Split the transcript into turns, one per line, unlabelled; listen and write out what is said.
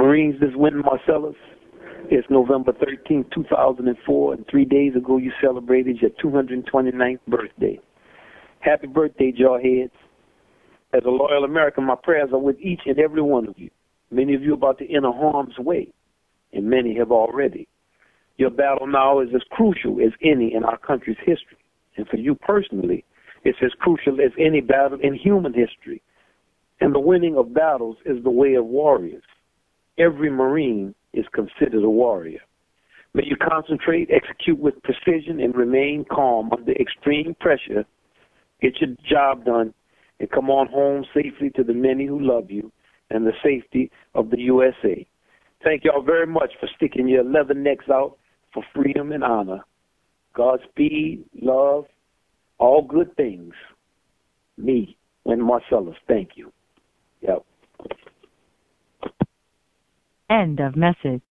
Marines, this is Wynton Marcellus. It's November 13, 2004, and 3 days ago you celebrated your 229th birthday. Happy birthday, Jarheads. As a loyal American, my prayers are with each and every one of you. Many of you are about to enter harm's way, and many have already. Your battle now is as crucial as any in our country's history. And for you personally, it's as crucial as any battle in human history. And the winning of battles is the way of warriors. Every Marine is considered a warrior. May you concentrate, execute with precision, and remain calm under extreme pressure. Get your job done, and come on home safely to the many who love you and the safety of the USA. Thank y'all very much for sticking your leather necks out for freedom and honor. Godspeed, love, all good things. Me, Wynton Marcellus, thank you. Yep.
End of message.